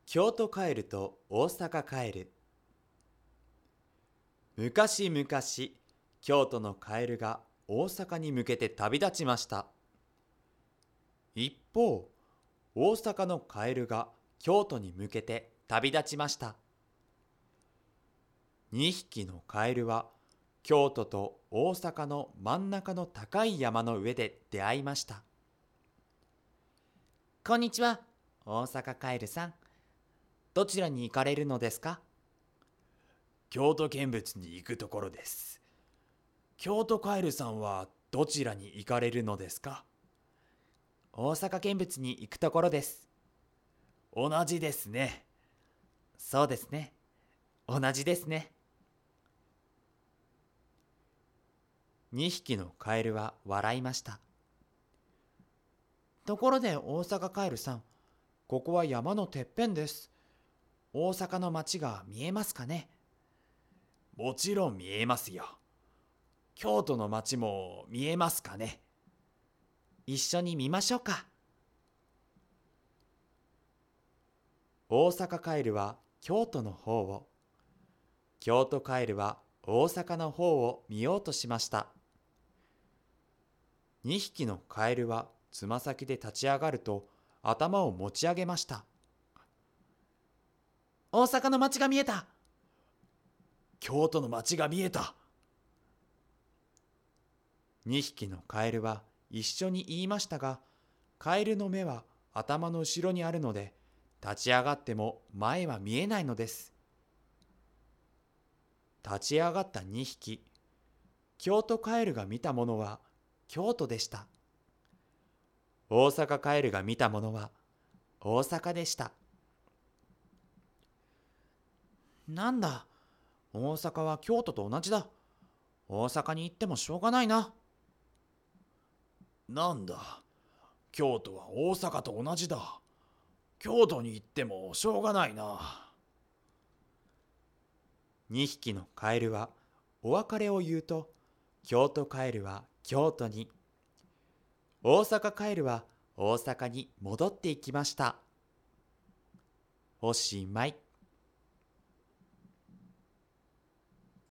京都カエルと大阪カエル。昔々、京都のカエルが大阪に向けて旅立ちました。一方、大阪のカエルが京都に向けて旅立ちました。2匹のカエルは京都と大阪の真ん中の高い山の上で出会いました。こんにちは、大阪カエルさん。どちらに行かれるのですか？ 京都見物に行くところです。京都カエルさんはどちらに行かれるのですか？ 大阪見物に行くところです。 同じですね。 そうですね。同じですね。2匹のカエルは笑いました。ところで大阪カエルさん、ここは山のてっぺんです。大阪の街が見えますかね？ もちろん見えますよ。京都の街も見えますかね？ 一緒に見ましょうか。大阪カエルは京都の方を、京都カエルは大阪の方を見ようとしました。2匹のカエルはつま先で立ち上がると頭を持ち上げました。大阪の街が見えた。 京都の街が見えた。 2匹のカエルは一緒に言いましたが、カエルの目は頭の後ろにあるので、立ち上がっても前は見えないのです。立ち上がった2匹、京都カエルが見たものは京都でした。大阪カエルが見たものは大阪でした。なんだ、大阪は京都と同じだ。大阪に行ってもしょうがないな。 なんだ、京都は大阪と同じだ。京都に行ってもしょうがないな。 2匹のカエルはお別れを言うと、京都カエルは京都に、大阪カエルは大阪に戻っていきました。おしまい。